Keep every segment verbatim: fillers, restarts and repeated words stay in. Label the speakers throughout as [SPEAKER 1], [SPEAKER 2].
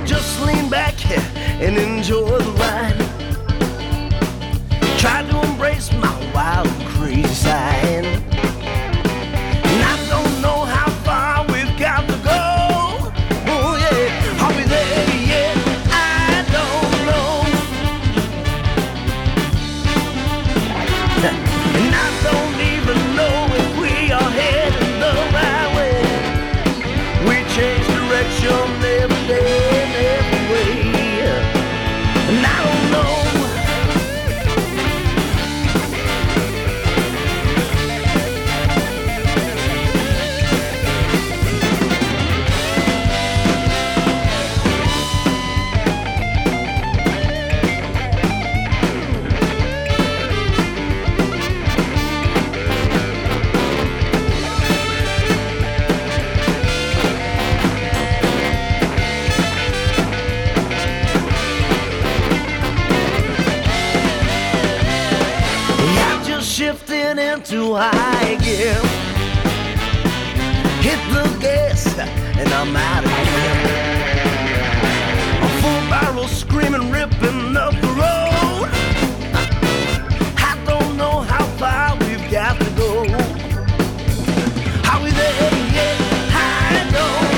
[SPEAKER 1] just lean back and enjoy the ride. Try to embrace my wild and crazy side. And I don't know how far we've got to go. Oh yeah, are we there yet? I don't know. And I don't even know if we are heading the right way. We change direction every day and every way. And I don't know. Shifting into high gear. Hit the gas and I'm out of here. A full barrel screaming, ripping up the road. I don't know how far we've got to go. Are we there yet? I don't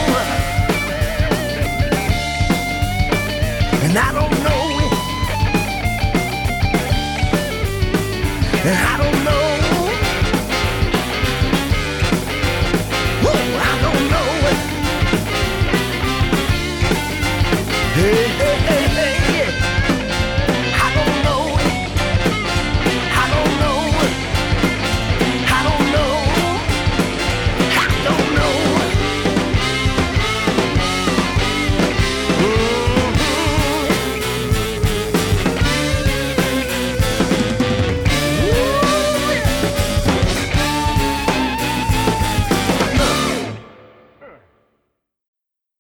[SPEAKER 1] know. And I don't know. And I don't know. Whoa, I don't know. Hey, hey.